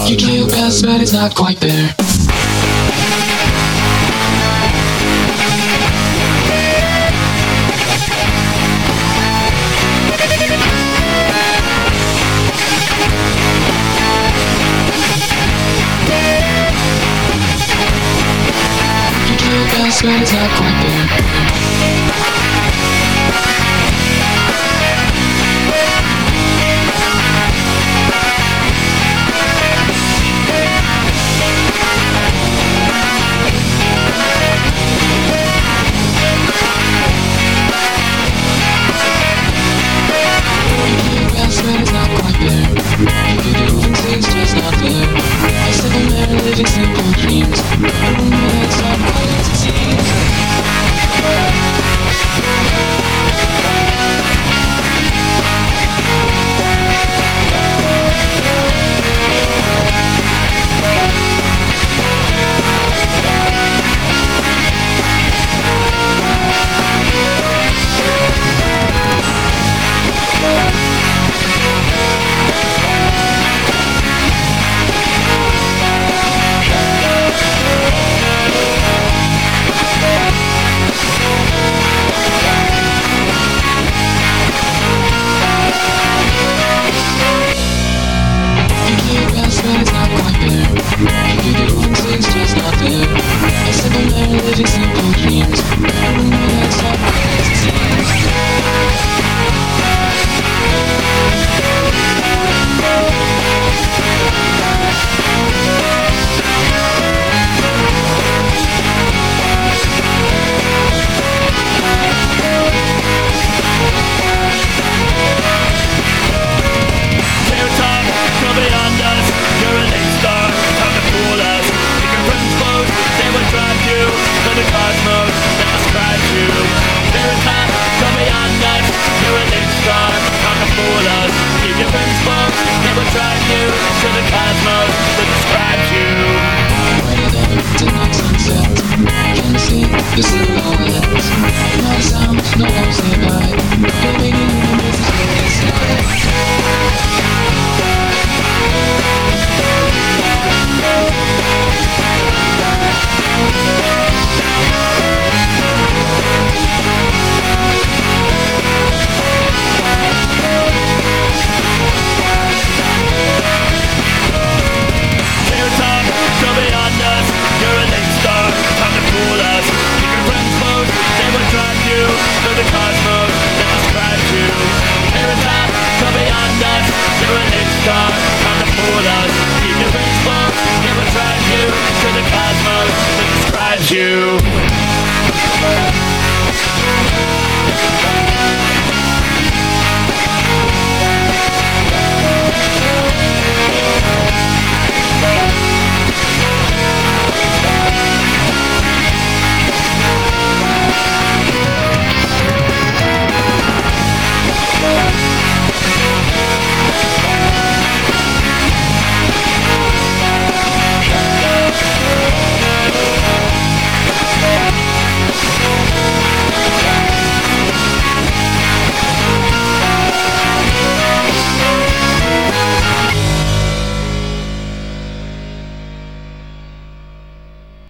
You try your best, but it's not quite there. You try your best, but it's not quite there. But it's not quite there. You do things just not there. I sit in there living simple dreams. I don't know it's not quite as it seems. But it's not quite there. You do things just not there. I sit in there living simple dreams. I don't know that's not quite as it seems. This is